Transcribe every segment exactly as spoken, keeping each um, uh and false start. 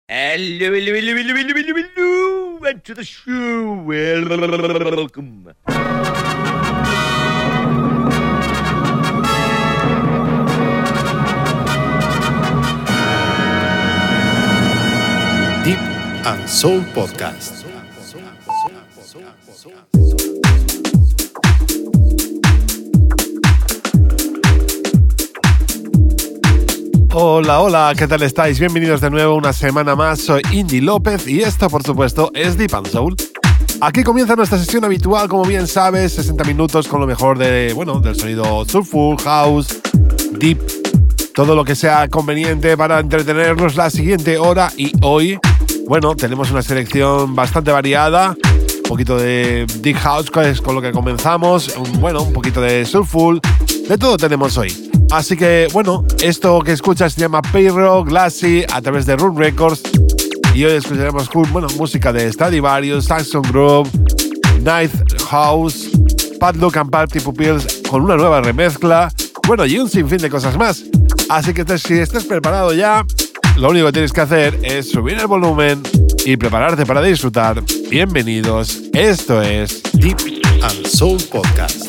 Hello, hello, hello, hello, hello, hello, hello, and to the show. Welcome. Deep and Soul Podcast. Hola, hola, ¿qué tal estáis? Bienvenidos de nuevo una semana más, soy Indy López y esto, por supuesto, es Deep and Soul. Aquí comienza nuestra sesión habitual, como bien sabes, sesenta minutos con lo mejor de, bueno, del sonido soulful, house, deep, todo lo que sea conveniente para entretenernos la siguiente hora. Y hoy, bueno, tenemos una selección bastante variada, un poquito de deep house, que es con lo que comenzamos, un, bueno, un poquito de soulful, de todo tenemos hoy. Así que, bueno, esto que escuchas se llama Pyro Glassy a través de Room Records. Y hoy escucharemos, bueno, música de Stradivarius, Saxon Grove, Night House, Bad Luck and Party Pupils con una nueva remezcla. Bueno, y un sinfín de cosas más. Así que si estás preparado ya, lo único que tienes que hacer es subir el volumen y prepararte para disfrutar. Bienvenidos, esto es Deep and Soul Podcast.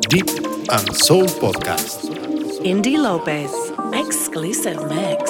Deep and Soul Podcast. Indy Lopez, exclusive mix.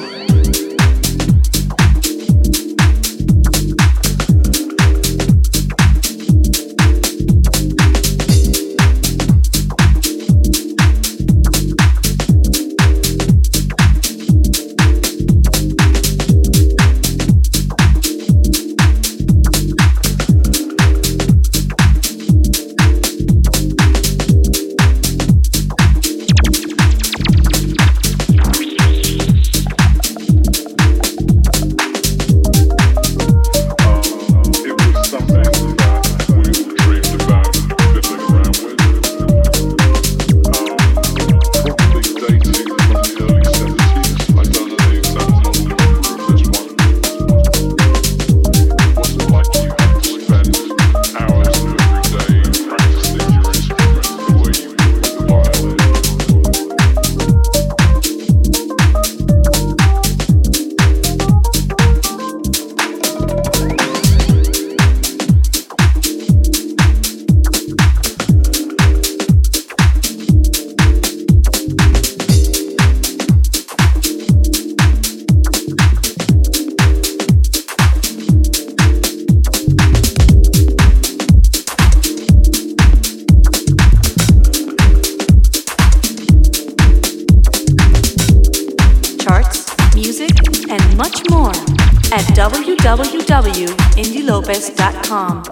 w w w dot indy lopez dot com.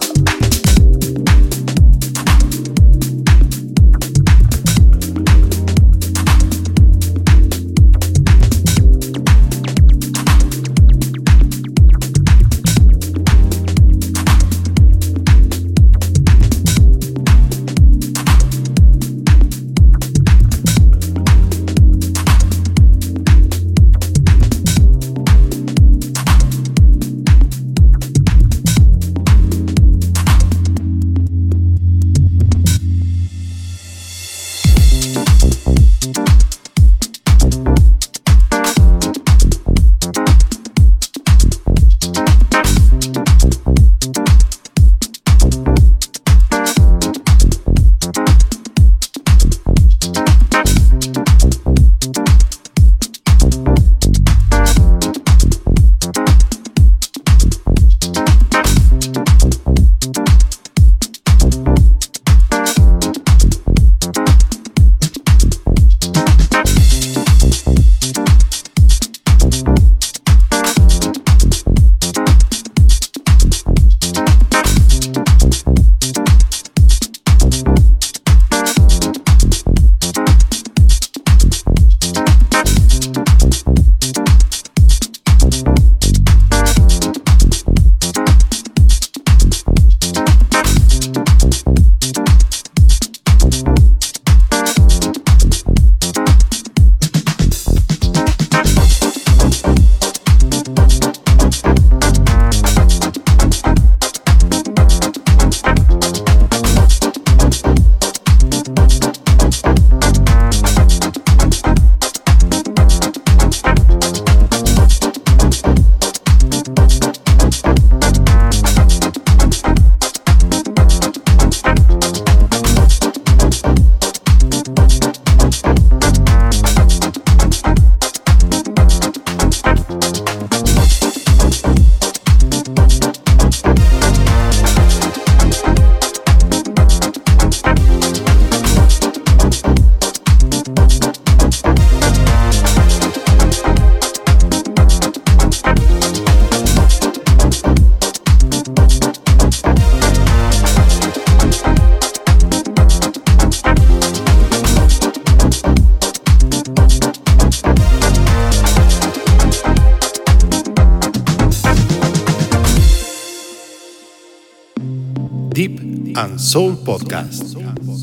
Deep and Soul Podcast.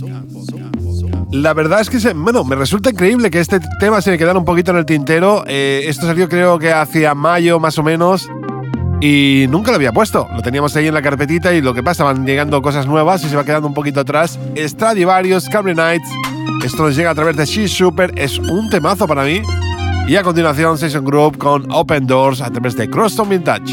La verdad es que, se, bueno, me resulta increíble que este tema se me quedara un poquito en el tintero. Eh, esto salió creo que hacia mayo más o menos y nunca lo había puesto. Lo teníamos ahí en la carpetita y lo que pasa, van llegando cosas nuevas y se va quedando un poquito atrás. Stradivarius, Cabaret Nights. Esto nos llega a través de She's Super. Es un temazo para mí. Y a continuación Session Group con Open Doors a través de Crosstown Vintage.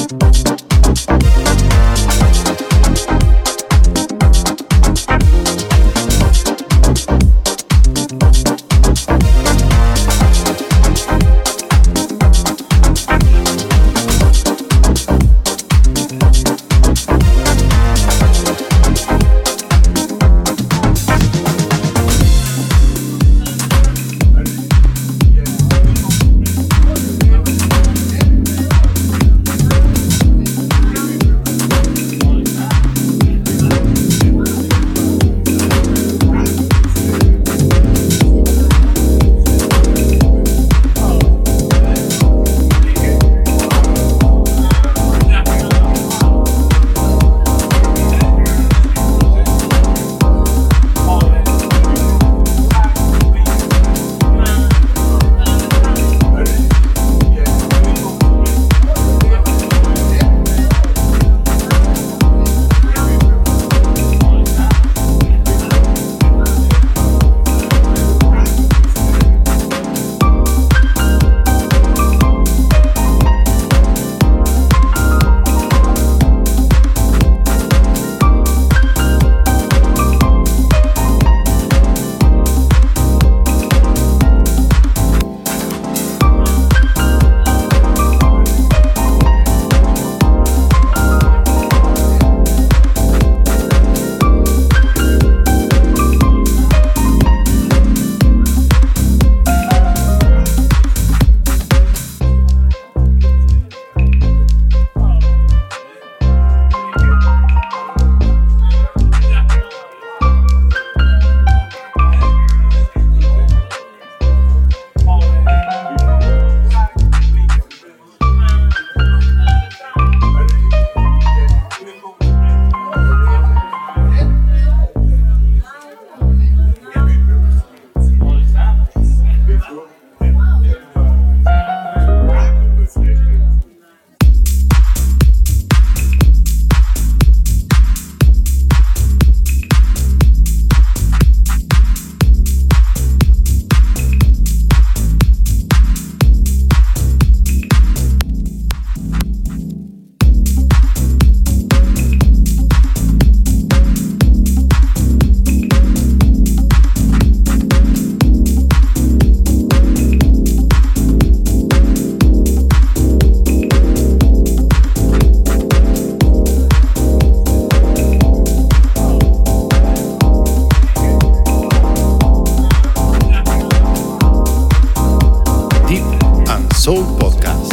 Soul Podcast.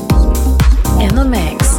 In the mix.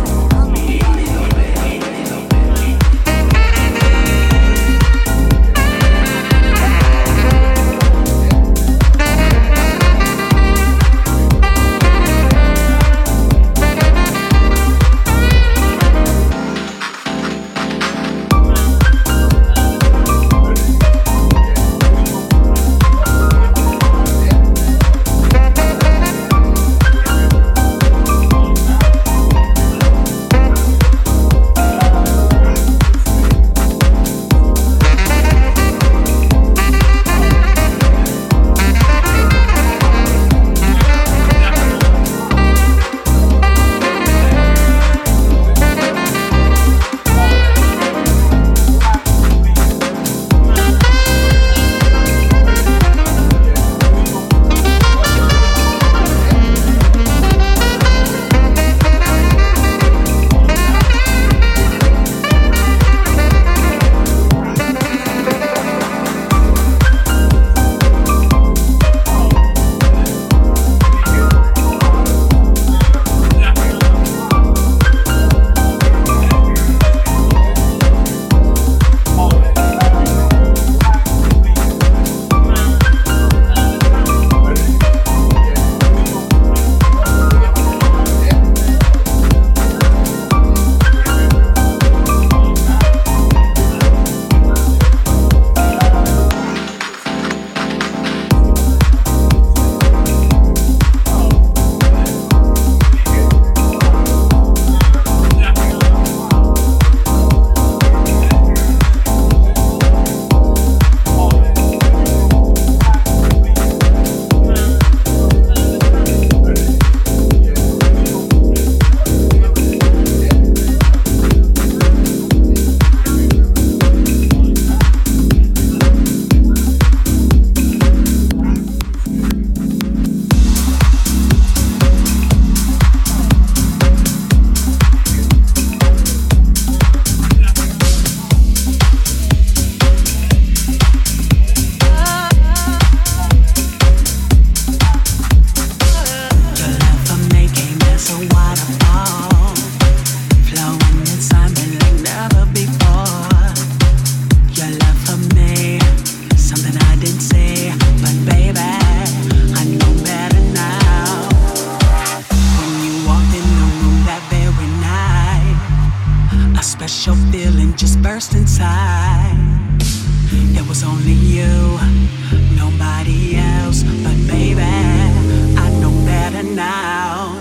special feeling just burst inside. It was only you, nobody else, but baby, I know better now.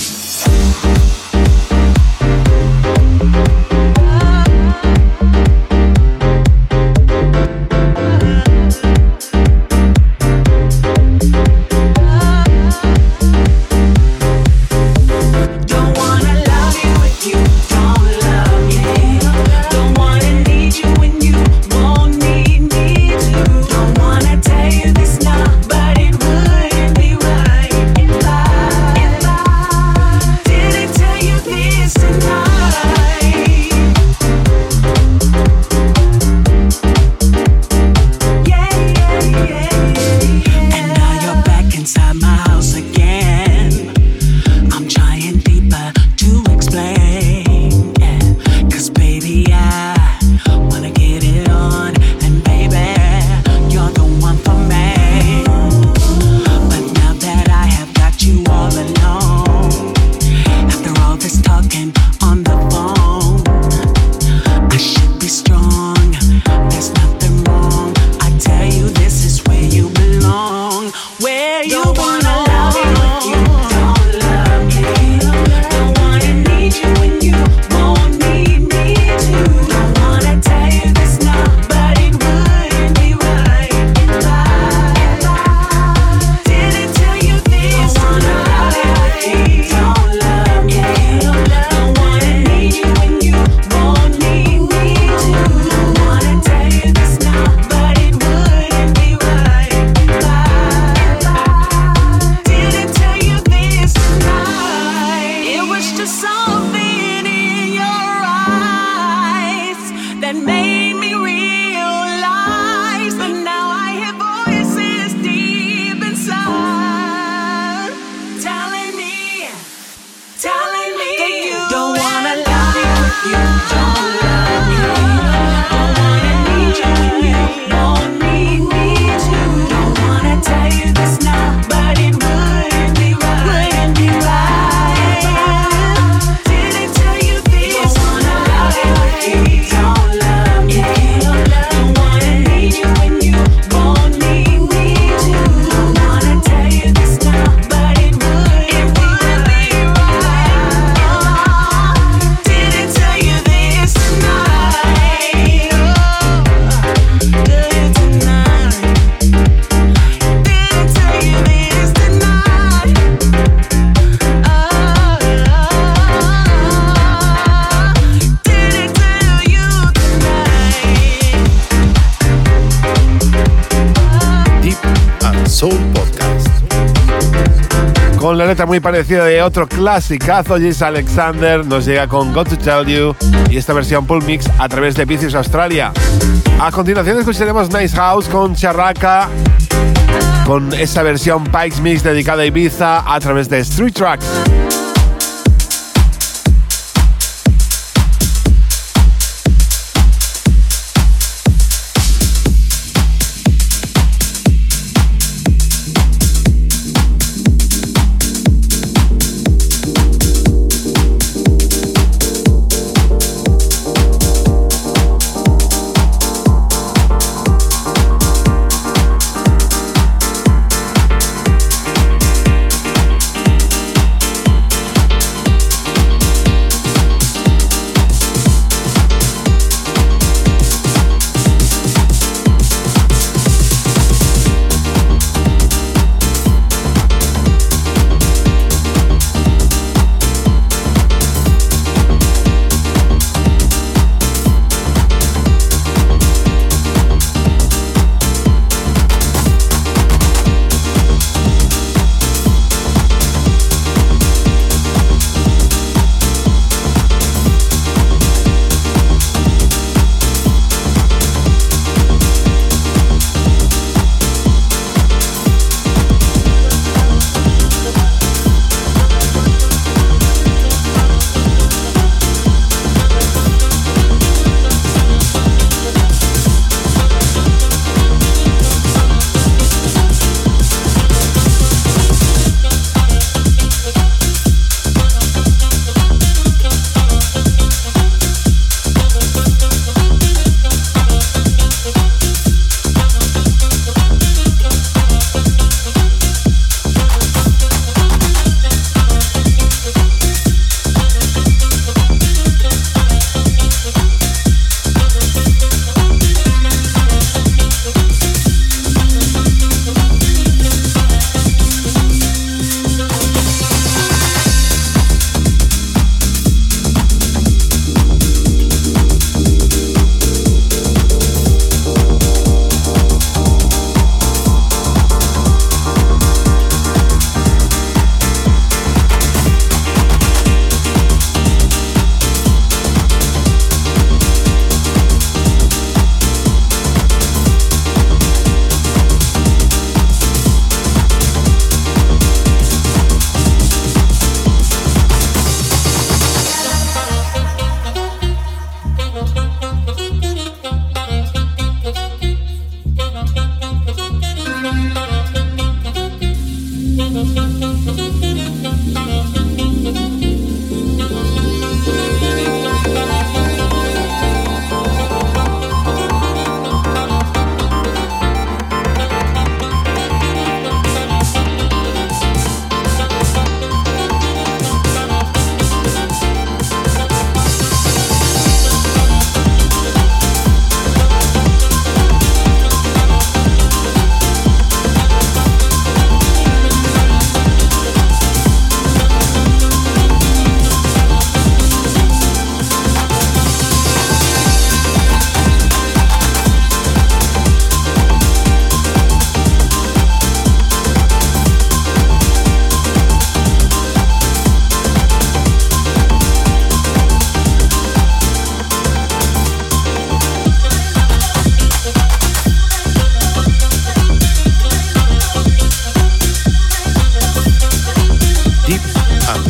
Con la letra muy parecida de otro clasicazo, Jess Alexander nos llega con Got to Tell You y esta versión Pull Mix a través de Vicious Australia. A continuación escucharemos Nice House con Charraca, con esa versión Pikes Mix dedicada a Ibiza a través de Street Tracks.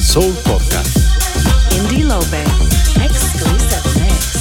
Soul Podcast. Indie Lopez, exclusive mix.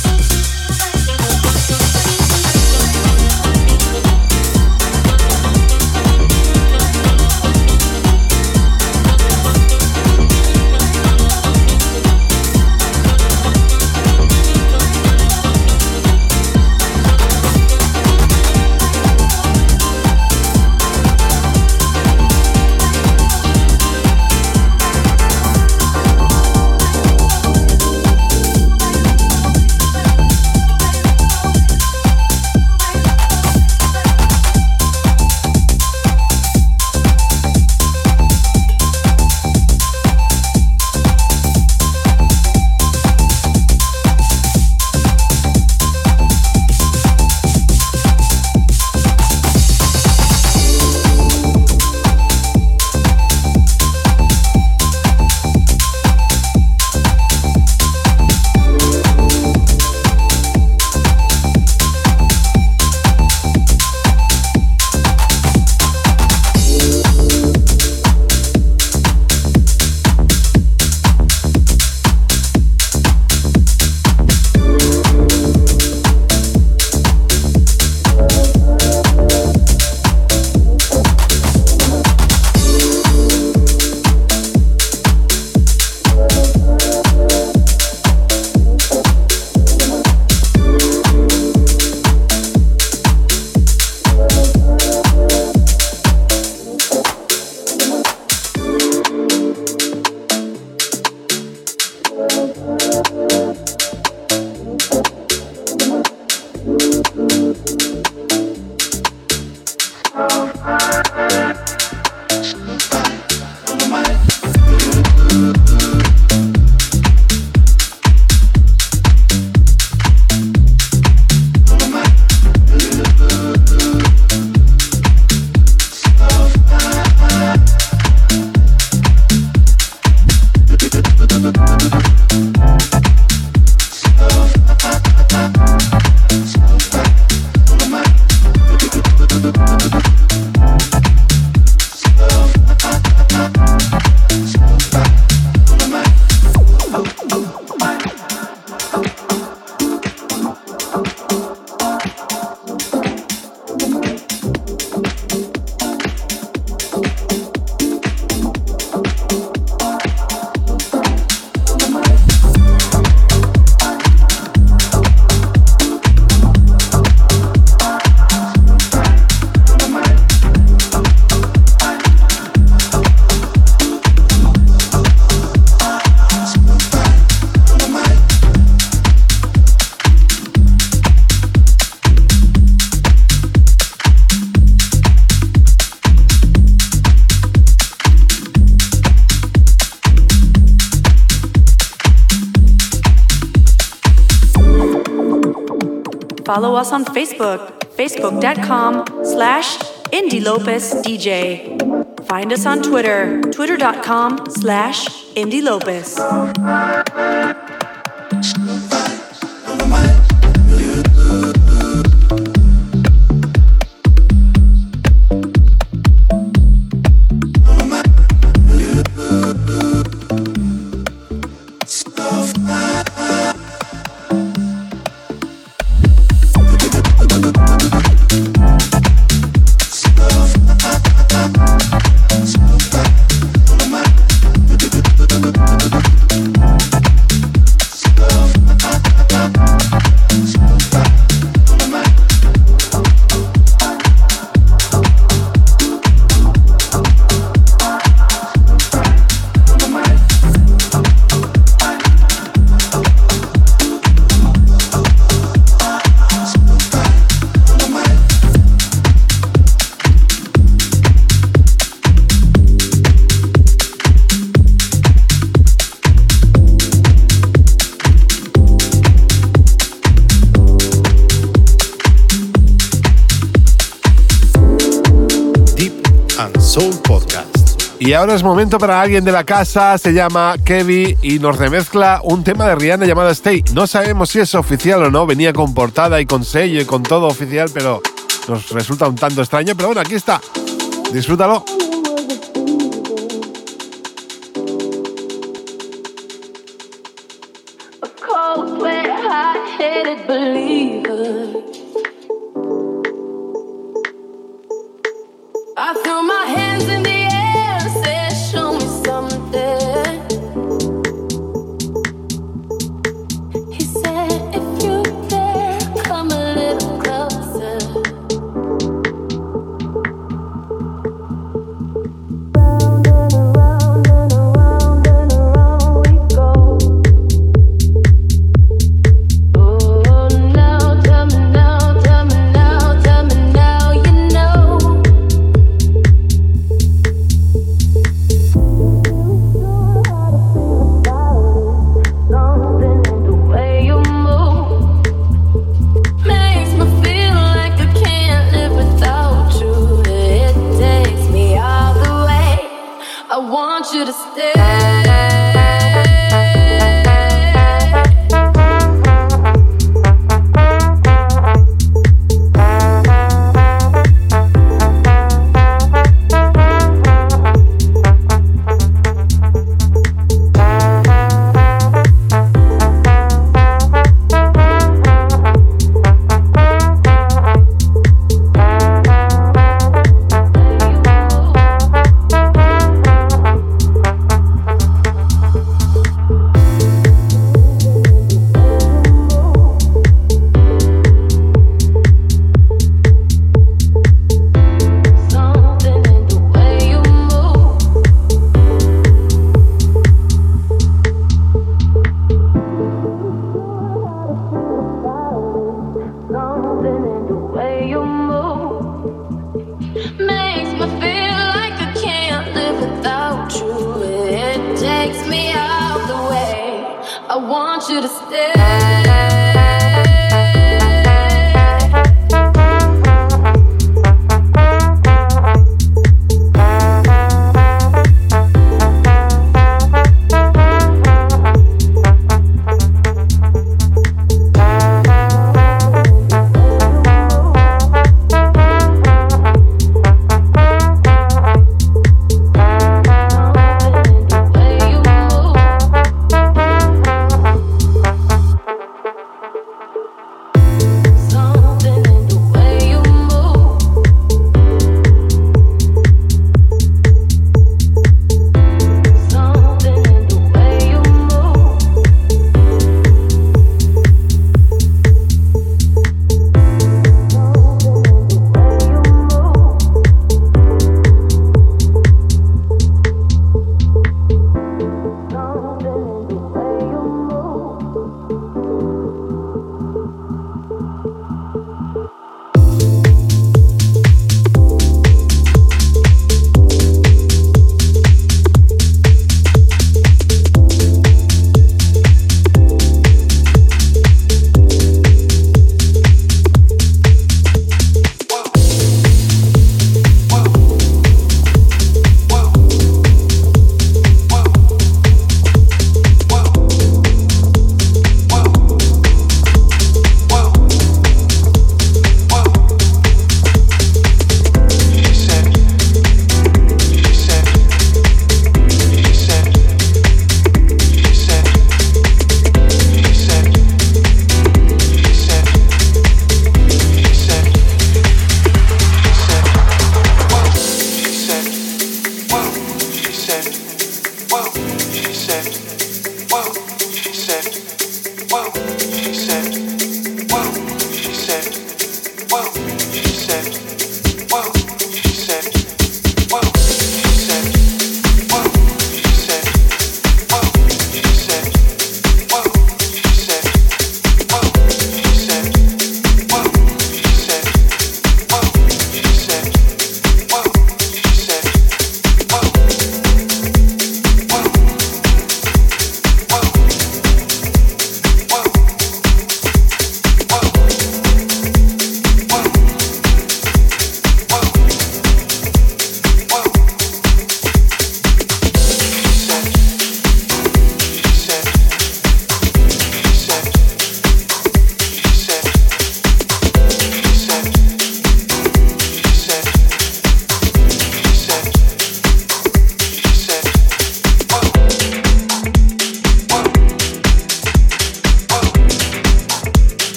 Follow us on Facebook, facebook.com slash Indie Lopez DJ. Find us on Twitter, twitter.com slash Indie Lopez. Y ahora es momento para alguien de la casa, se llama Kevin y nos remezcla un tema de Rihanna llamado Stay. No sabemos si es oficial o no, venía con portada y con sello y con todo oficial, pero nos resulta un tanto extraño. Pero bueno, aquí está, disfrútalo. hard-headed believer. I threw my hands in the air and said, show me something. He said, if you dare, come a little closer. Round and around and around and around we go. Oh, now tell me now, tell me now, tell me now, you know. Something in the way you move makes me feel like I can't live without you. It takes me all the way. I want you to stay. Something in the way you move Something in the way you move makes me feel like I can't live without you. It takes me out the way. I want you to stay. Something in the way you move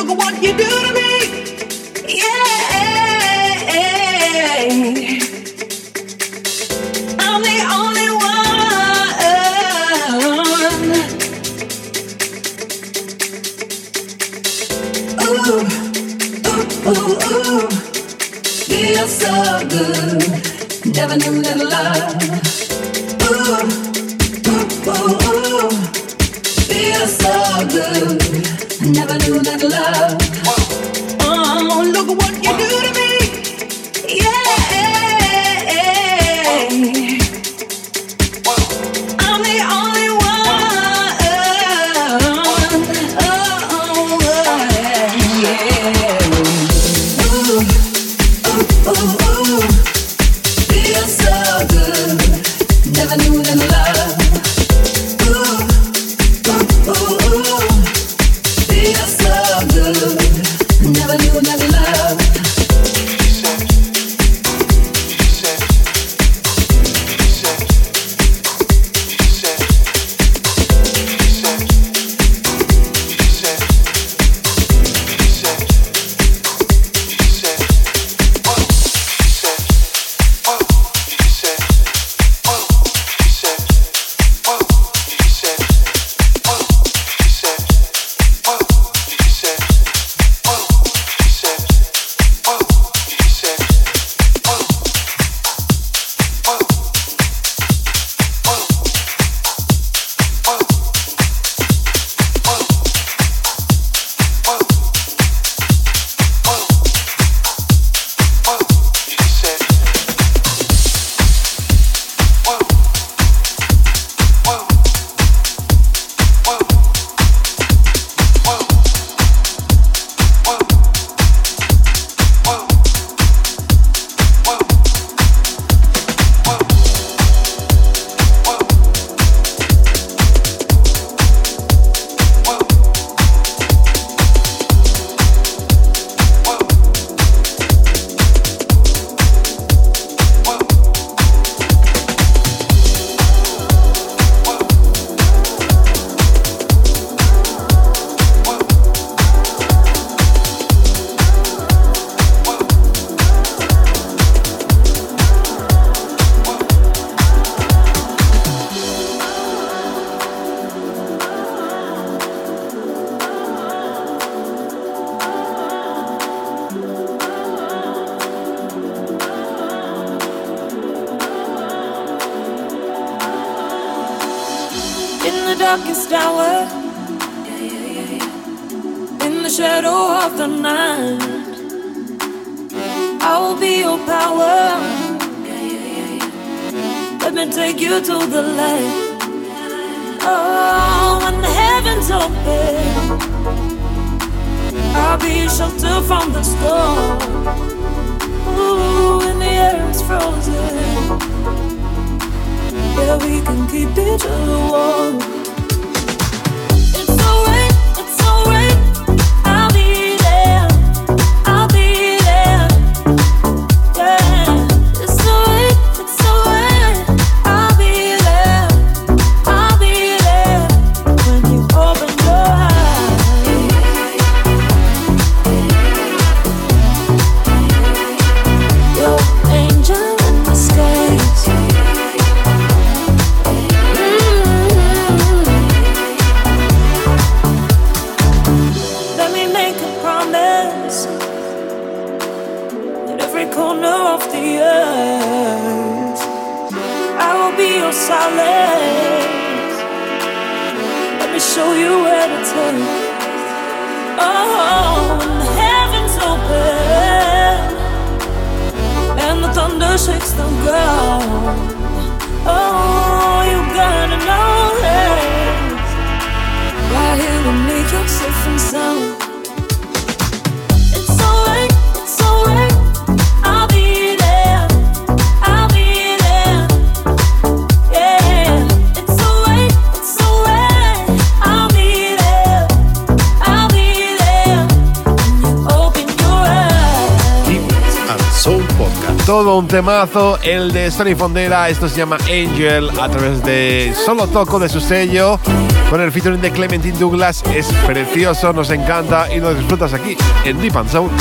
look at what you do to me. Yeah, I'm the only one. Ooh, ooh, ooh, ooh, feels so good. Never knew that love. Ooh, ooh, ooh, ooh, feels so good. Never knew that love. Oh, look at what you do to me. Yeah, I'm the only one. Oh, yeah. Ooh, ooh, ooh, ooh, feels so good. Never knew that love. Ooh, ooh, ooh, ooh, feels so good. Never knew that love. Darkest hour, in the shadow of the night, I will be your power. Let me take you to the light. Oh, when the heavens open, I'll be your shelter from the storm. Ooh, when the air is frozen, yeah, we can keep each other warm. Shakes the ground. Oh, you gotta know this. Right here with me, you're safe and sound. It's alright, it's alright. I'll be there, I'll be there. Yeah, it's alright, it's alright. I'll be there, I'll be there. When you open your eyes. Deep and Soul Podcast. todo un temazo, el de Sonny Fondera. Esto se llama Angel, a través de Solo Toco, de su sello, con el featuring de Clementine Douglas. Es precioso, nos encanta y lo disfrutas aquí en Deep and Soul.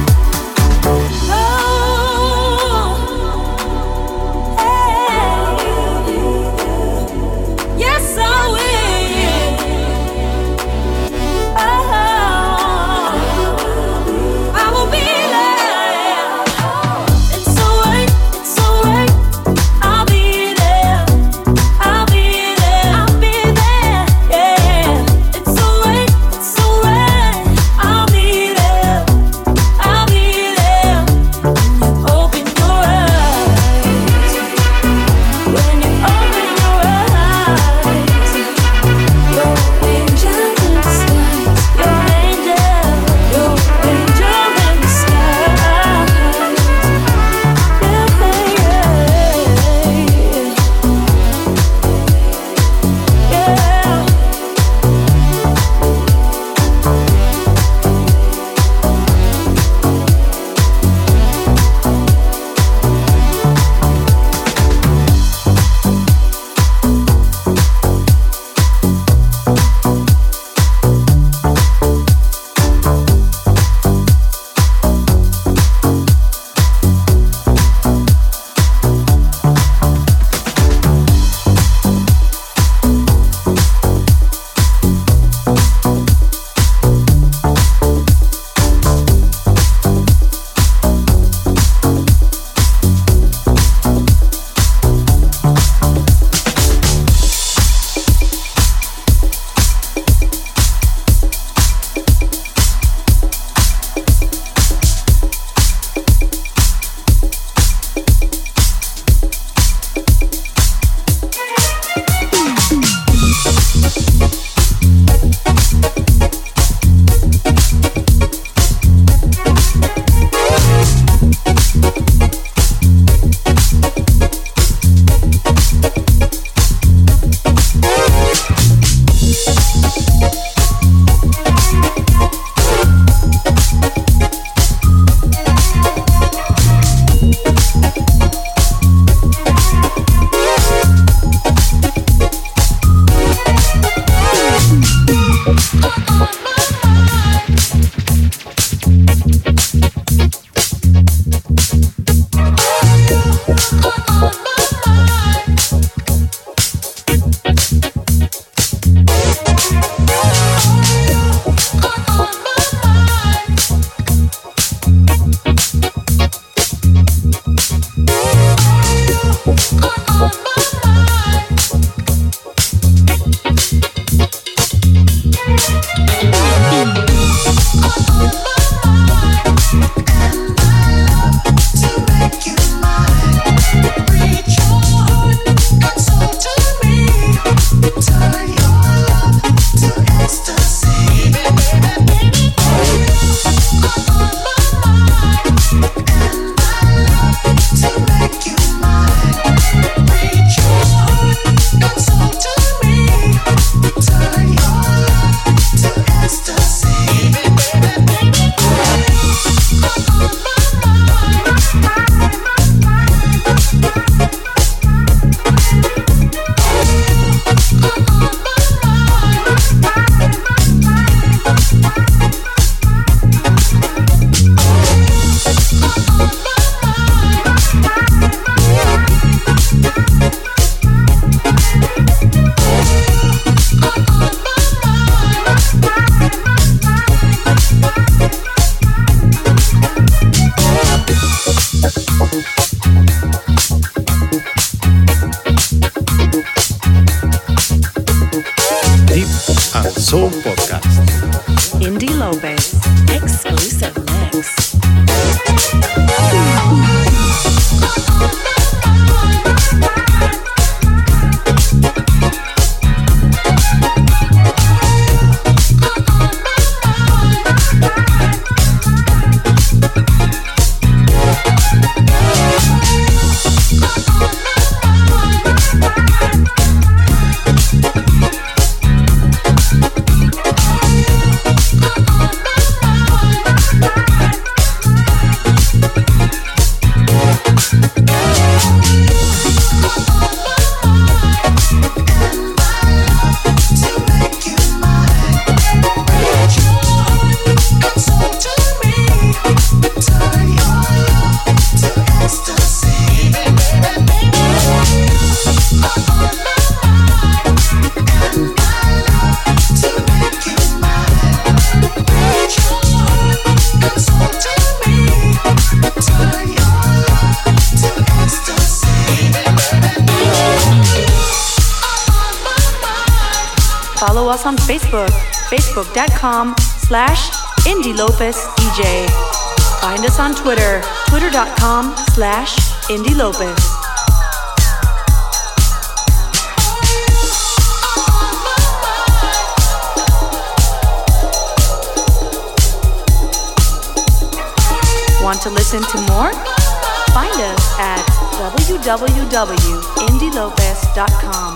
Soul Podcast. Indie Lopez, exclusive mix. Bye. us on Facebook, facebook.com slash Indie Lopez DJ. Find us on Twitter, twitter.com slash Indie Lopez. Want to listen to more? Find us at w w w dot indie lopez dot com.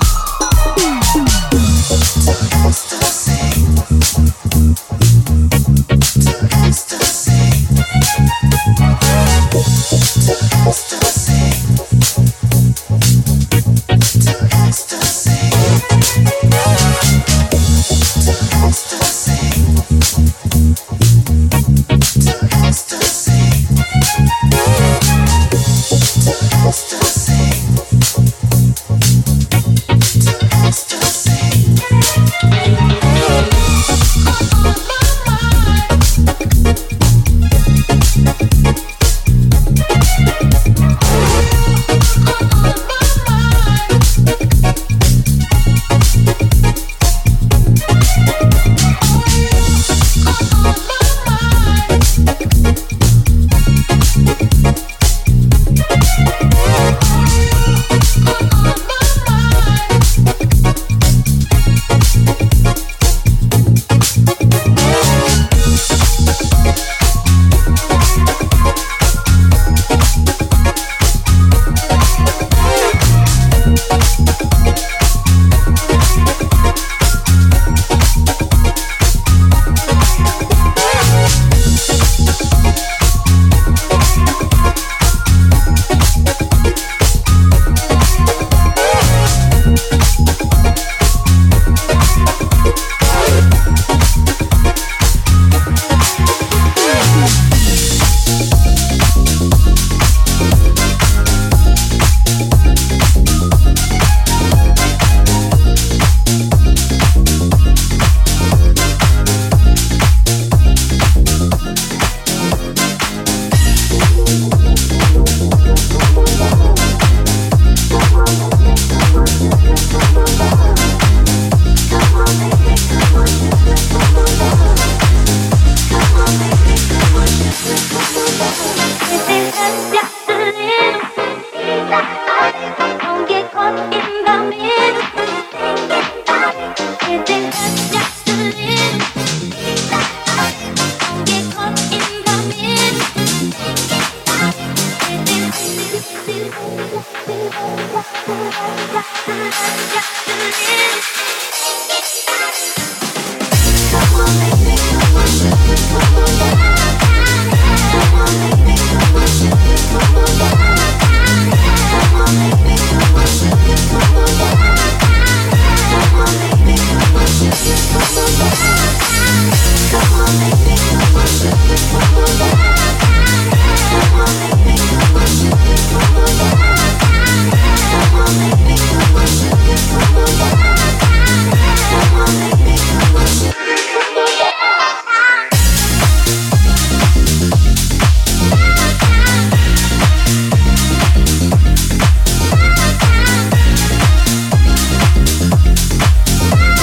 Bye.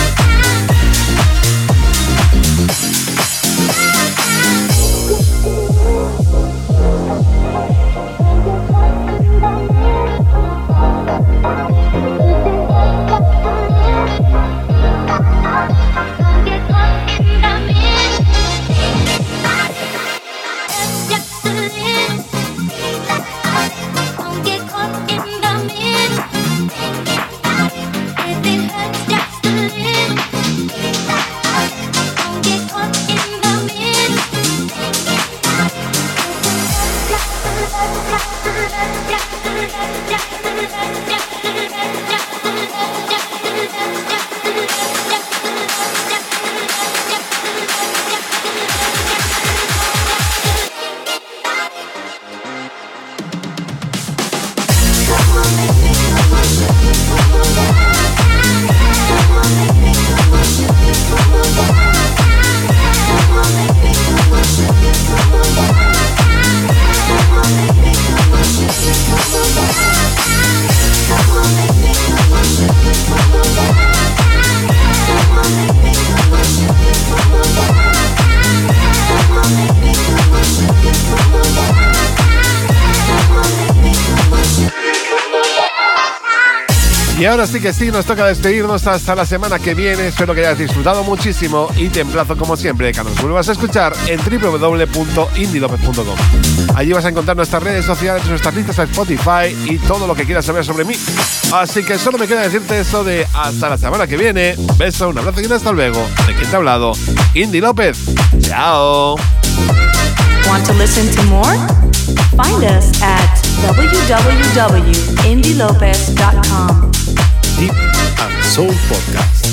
Y ahora sí que sí, nos toca despedirnos hasta la semana que viene. Espero que hayas disfrutado muchísimo y te emplazo como siempre que nos vuelvas a escuchar en w w w punto indie lopez punto com. Allí vas a encontrar nuestras redes sociales, nuestras listas a Spotify y todo lo que quieras saber sobre mí. Así que solo me queda decirte eso de hasta la semana que viene. Beso, un abrazo y un hasta luego. De quien te ha hablado, Indy López. Chao. Want to listen to more? Find us at w w w dot indie lopez dot com. Deep and Soul Podcast.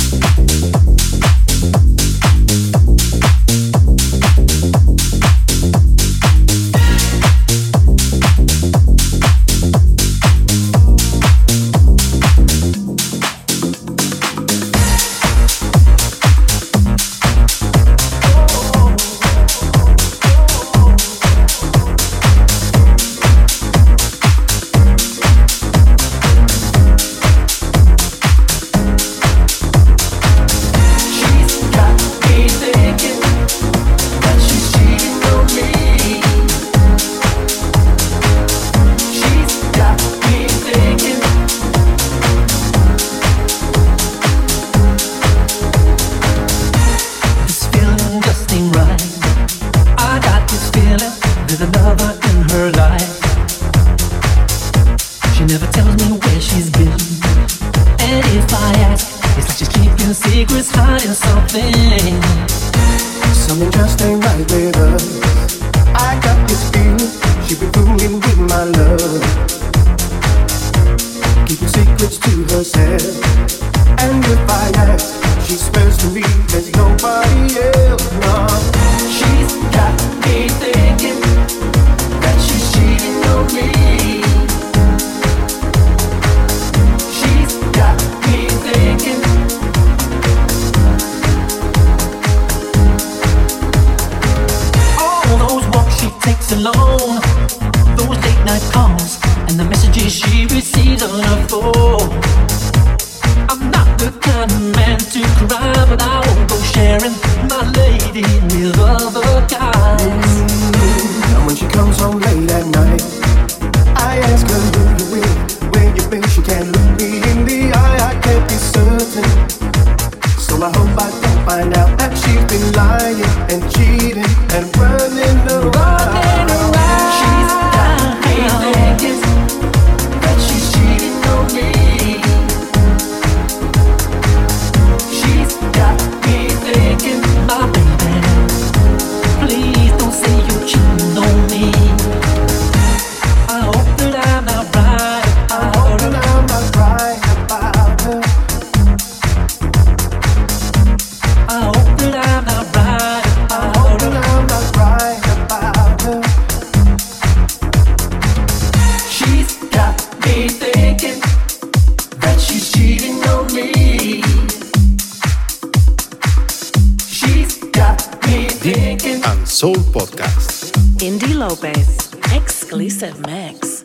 Soul Podcast. Indie Lopez, exclusive mix.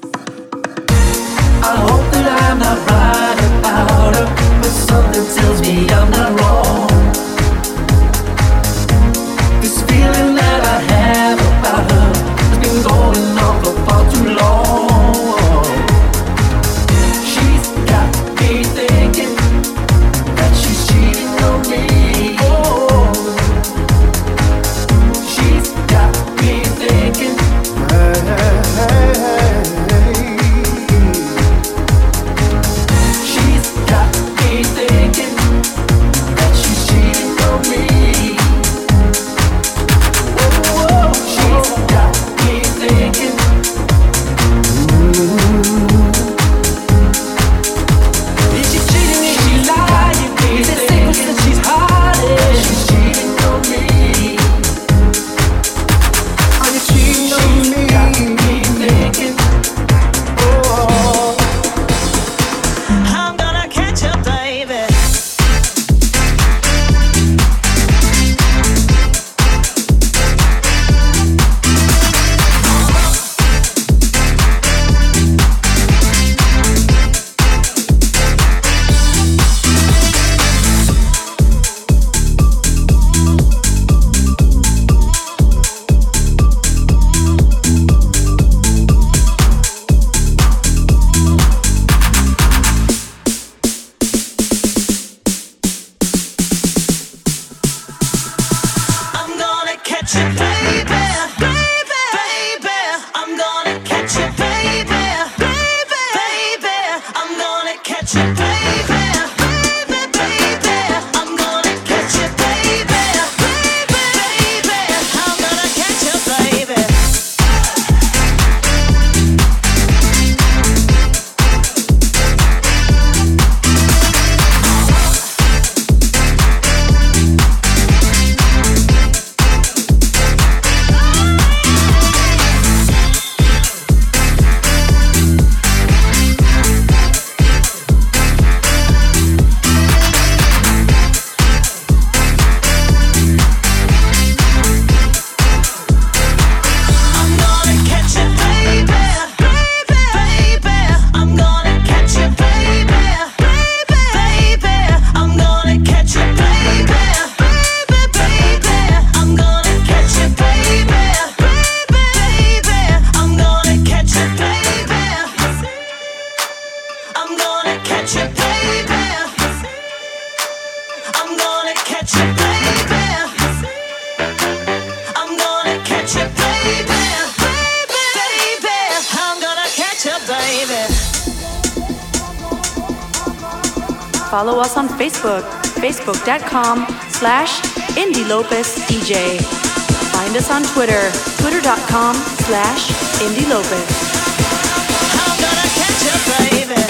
I hope that I'm not right about her, but something tells me I'm not wrong. This feeling that I have about her has been going on for far too long. She's got me thinking that she's cheating on me. Oh, she's got me thinking. Hey, hey, hey, hey. She's got me thinking that she's catch you, baby, baby, baby. I'm gonna catch you, baby, baby, baby. I'm gonna catch you, baby, baby, baby. I'm gonna catch you, baby, baby, baby. I'm gonna catch you, baby. Follow us on Facebook, facebook.com slash Indie Lopez DJ. Find us on Twitter, twitter.com slash Indie Lopez. I'm gonna catch you, baby.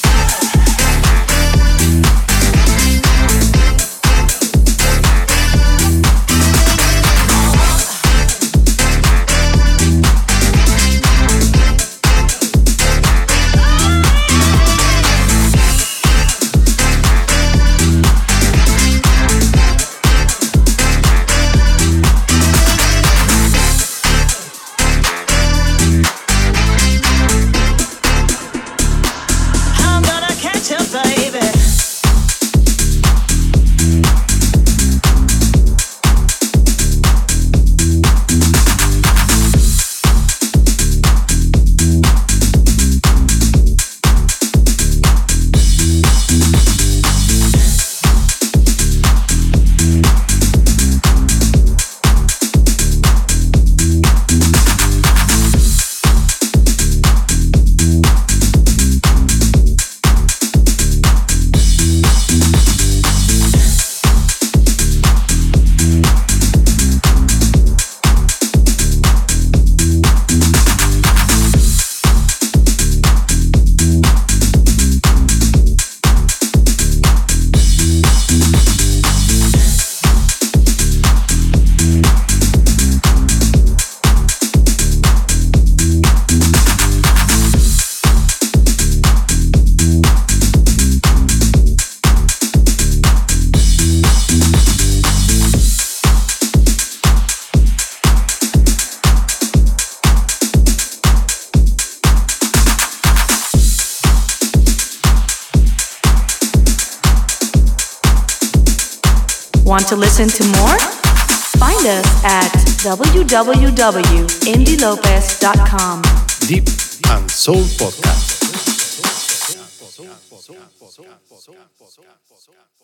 Want to listen to more? Find us at w w w dot indie lopez dot com. Deep and Soul Podcast.